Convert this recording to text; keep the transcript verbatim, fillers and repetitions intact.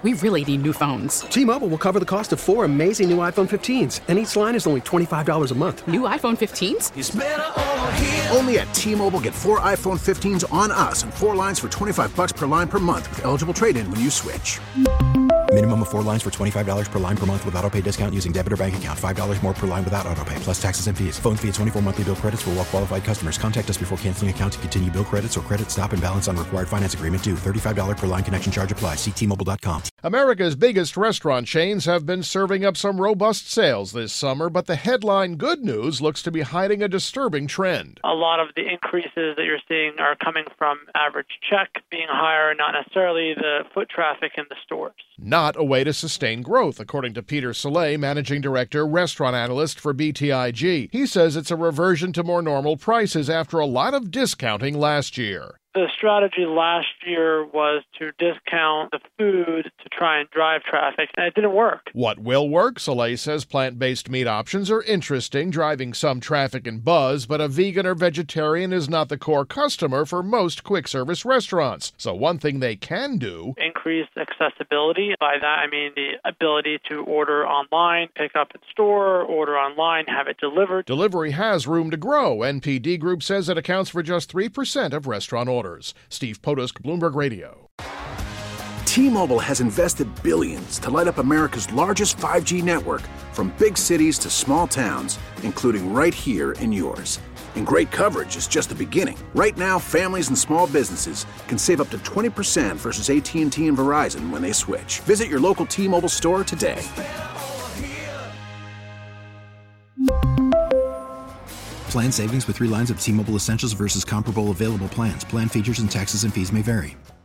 We really need new phones. T-Mobile will cover the cost of four amazing new iPhone fifteens, and each line is only twenty-five dollars a month. New iPhone fifteens? It's better over here. Only at T-Mobile, get four iPhone fifteens on us and four lines for twenty-five dollars per line per month with eligible trade-in when you switch. Minimum of four lines for twenty-five dollars per line per month with autopay discount using debit or bank account. five dollars more per line without autopay, plus taxes and fees. Phone fee at twenty-four monthly bill credits for well-qualified customers. Contact us before canceling account to continue bill credits or credit stop and balance on required finance agreement due. thirty-five dollars per line connection charge applies. See T Mobile dot com. America's biggest restaurant chains have been serving up some robust sales this summer, but the headline good news looks to be hiding a disturbing trend. A lot of the increases that you're seeing are coming from average check being higher, not necessarily the foot traffic in the stores. Not a way to sustain growth, according to Peter Soleil, Managing Director, Restaurant Analyst for B T I G. He says it's a reversion to more normal prices after a lot of discounting last year. The strategy last year was to discount the food to try and drive traffic, and it didn't work. What will work? Soleil says plant-based meat options are interesting, driving some traffic and buzz, but a vegan or vegetarian is not the core customer for most quick-service restaurants. So one thing they can do... increase accessibility. By that, I mean the ability to order online, pick up in store, order online, have it delivered. Delivery has room to grow. N P D Group says it accounts for just three percent of restaurant orders. Steve Potusk, Bloomberg Radio. T-Mobile has invested billions to light up America's largest five G network, from big cities to small towns, including right here in yours. And great coverage is just the beginning. Right now, families and small businesses can save up to twenty percent versus A T and T and Verizon when they switch. Visit your local T-Mobile store today. Plan savings with three lines of T-Mobile Essentials versus comparable available plans. Plan features and taxes and fees may vary.